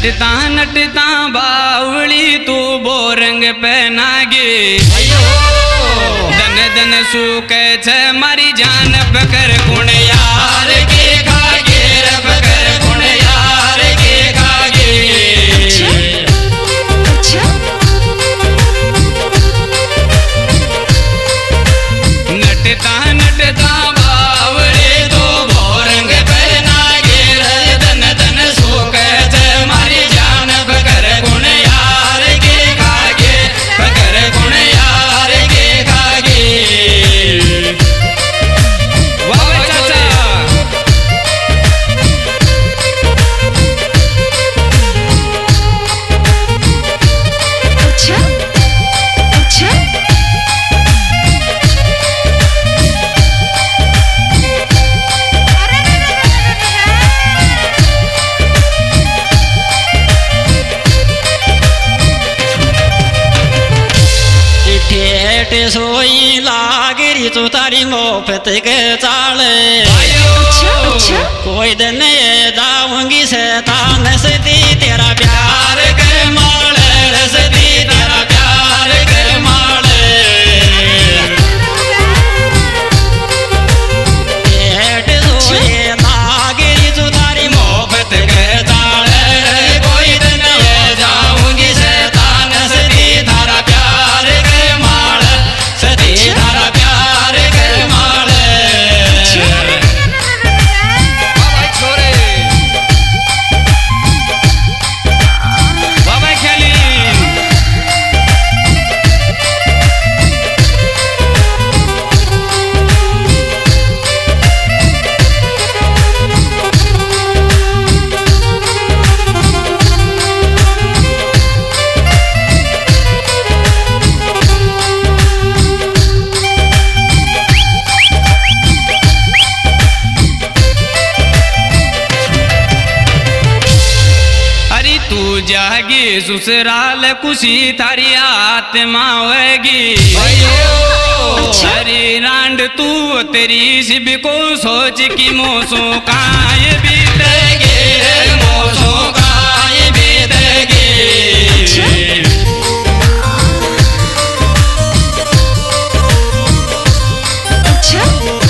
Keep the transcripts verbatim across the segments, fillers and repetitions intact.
नटता नटता बावली तू बोरंग पहनागे दन दन सूक छ मारी जान पकर गुण यार के खागे पकर गुण यार के खागे। नटता नटता बावली तू बोरंग पहनागे दन दन सूक छ मारी जान पकर गुण यार के खागे पकर गुण यार के खागे। वाह चाचा अच्छा अच्छा ठेठ सोई लागरी तो तारी मोफत के चाले अच्छा अच्छा कोई दिन ये जाऊंगी शैतान से दी तेरा प्यार के माले से दी तेरा प्यार के माले। ठेठ सोई लागरी तो तारी मोफत के चाले कोई दिन ये जाऊंगी शैतान से दी तेरा प्यार के माले से दी तेरा प्यार के माले। बाबा छोरे बाबा खेली अरे तू जागी ससुराल खुशी थारी आत्मा होगी अरे रांड तू तेरी शिव को सोच की मोसो काय बीतेगे मोसो काय बीतेगे। अच्छा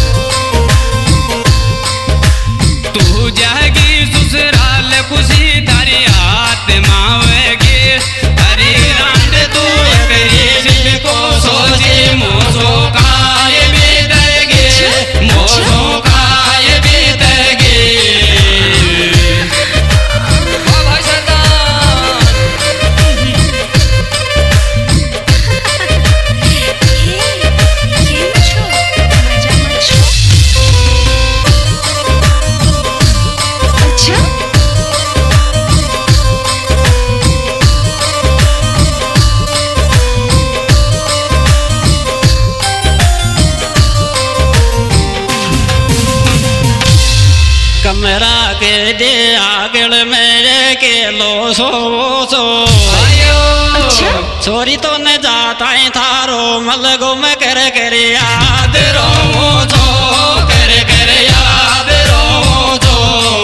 तू जागी ससुराल खुशी थारी आत्मा होगी अरे रांड तू तेरी शिव को सोची मोसो काय बीतेगे मोसो काय बीतेगे। वाह भाई सरदार ये मचो मजा मचो अच्छा कमरा के दे आगल मेरे के लो सो सो अच्छा छोरी तो न जाता है थारो मलगो में कर कर याद रो तो कर कर याद रो तो।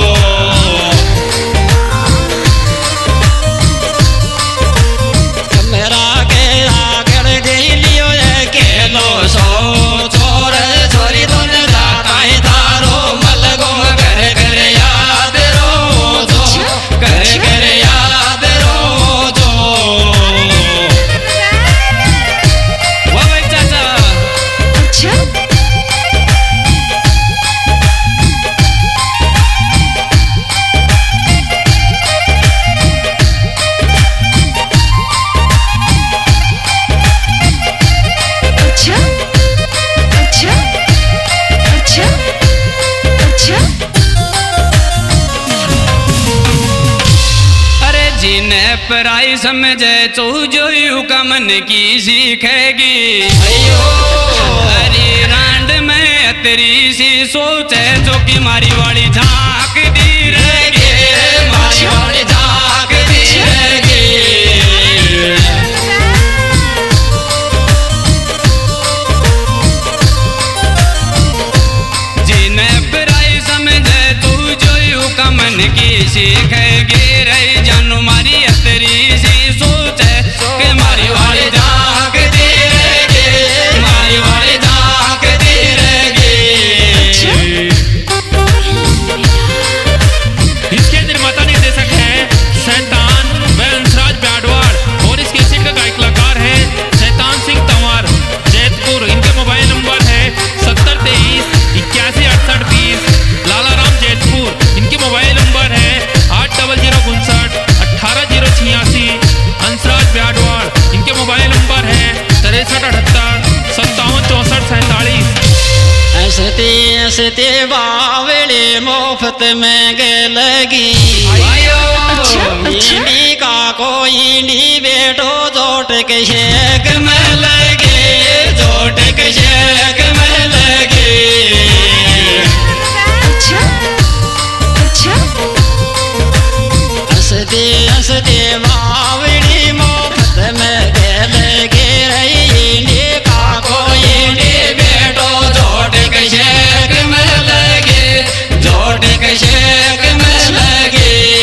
कमरा के आगल दे लियो ये के लो सो छोर छोरी तो न जाता है थारो मलगो में कर कर याद रो तो कर कर याद रो तो। वाह भाई चाचा अच्छा अच्छा अच्छा अच्छा अच्छा अरे जिन्हें पराई समझे तो जो का मन की सीखेगी अरे रांड में तेरी सी सोच है जो कि मारी वाली झांक दी रहेगी मारी वाली झांक दी रहेगी। जिन्हें पराई समझे तू जो का मन की सीखेगी रही जानू सते बावली मुफ्त में गे लगी अच्छा अच्छा इंडी का कोई इंडी बेटो जोट के शेक में लगे जोट के शेक में लगे अच्छा अच्छा हंसते हंसते बावली मुफ्त में गे लगे इंडी का कोई इंडी बेटो जोट के शेक में लगे जोट के शेक में लगे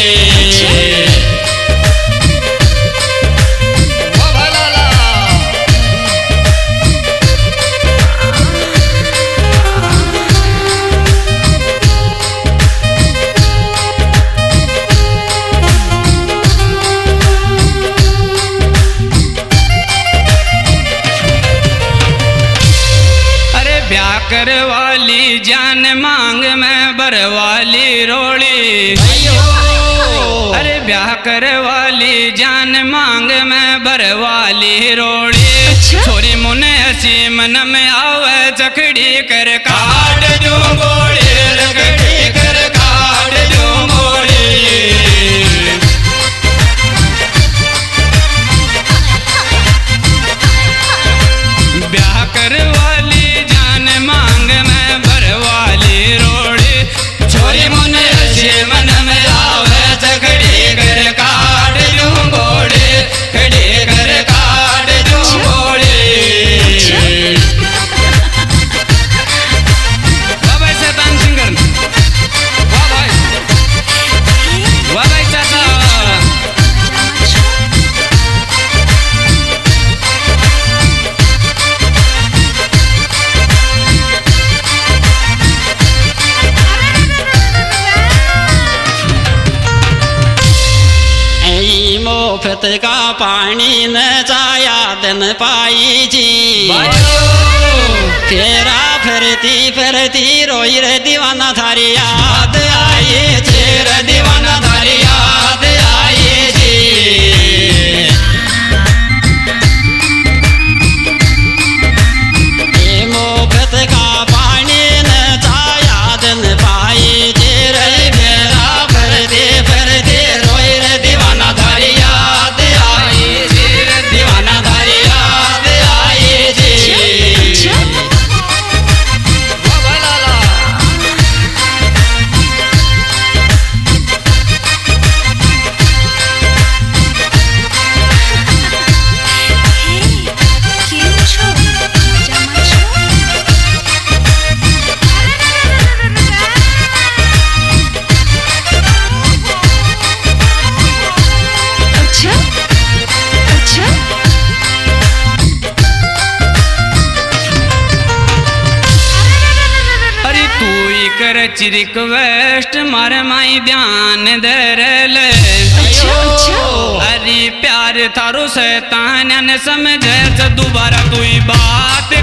कर वाली जान मांग में बरवाली रोड़ी अरे ब्याह कर वाली जान मांग में बरवाली रोड़ी अच्छा? छोरी मुने हसी मन में आवे चकड़ी कर काट दूं गोड़ी रगड़ी कर काट दूं गोड़ी ब्याह कर वाली जान मांग में बरवाली रोड़ी छोरी मुने हसी मन में आवे चकड़ी कर काट दूं गोड़ी खड़ी कर काट दूं गोड़ी वाह भाई शैतान सिंगर वाह भाई वाह भाई चाचा मुफ्त का पानी न चाया दिन पाई जी फेरा फिरती फिरती रोई रे दीवाना थारी याद आई चेर दीवाना थारी याद आई जी मुफ्त का पानी न चाया दिन पाई जी रे फेरा फिरती फिरती रोई रे दीवाना थारी याद आई जी रे दीवाना थारी याद आई जी वाह भाई लाला કેમ છો મજામાં છો अच्छा अच्छा अरे तू ही कर रिक्वेस्ट मारे माई ध्यान दरल अच्छा अच्छा अरे प्यार थारो शैतान न समझे तो दोबारा तू ही बात